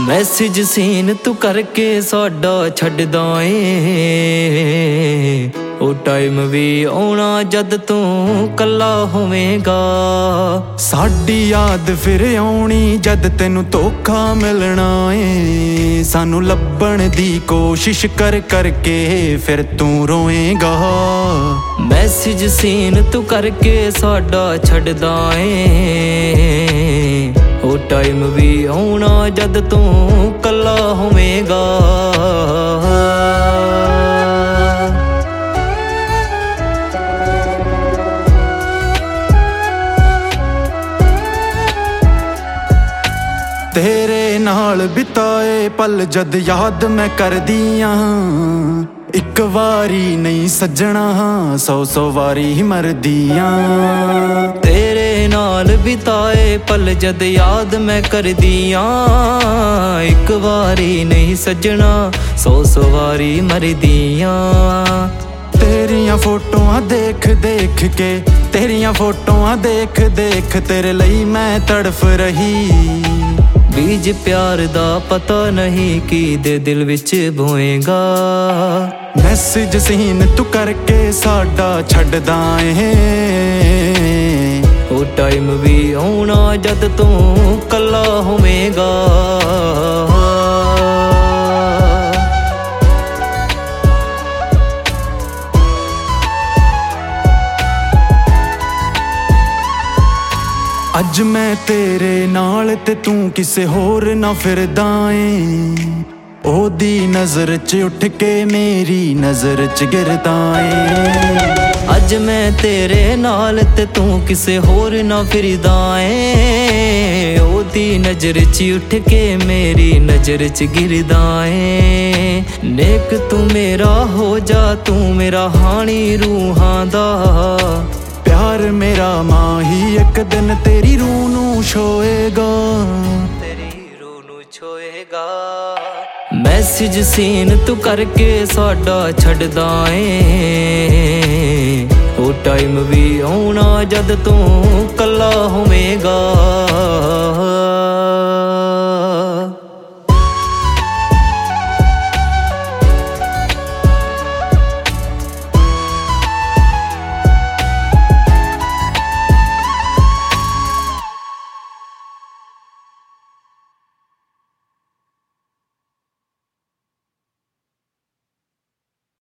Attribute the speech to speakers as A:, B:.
A: Message seen तू करके साडा छड्डदा ए, ओ टाइम भी आउणा जद तू कल्ला होवेगा।
B: साडी याद फिर आउणी जद तेनू धोखा मिलना ए, सानू लभण दी कोशिश कर करके फिर तू रोएगा।
A: मैसेज सीन तू करके साडा छड्डदा ए, ओ टाइम भी आउणा जद तू कल्ला होवेगा।
B: तेरे नाल बिताए पल जद याद मैं करदियां, एक वारी नहीं सजना 100 वारी मरदियां।
A: तेरे नाल बिताए पल जद याद मैं करदियां, एक वारी नहीं सजना 100 वारी मरदियां।
B: तेरियां फोटोआं देख देख के, तेरियां फोटोआं देख देख तेरे लई मैं तड़फ रही।
A: बीज प्यार दा पता नहीं कि दे दिल विच बोएगा।
B: मैसेज सीन तू करके साडा छड्डदा ए,
A: ओ टाइम भी आउणा जद तू कल्ला होवेगा।
B: अज मैं तेरे नाल ते तू किसे होर ना फिरदा ए, ओदी नजर च उठ के मेरी नजर च गिरदा ए।
A: अज मैं तेरे नाल ते तू किसे होर ना फिरदा ए, ओदी नजर च उठ के मेरी नजर च गिरदा ए। नेक तू मेरा हो जा, तू मेरा हानी रूहां दा।
B: प्यार मेरा माही एक दिन तेरी रूह नू छोएगा,
A: तेरी रूह नू छोएगा। मैसेज सीन तू करके साडा छड्डदा ए, ओ टाइम भी आउणा जद तू कल्ला होवेगा।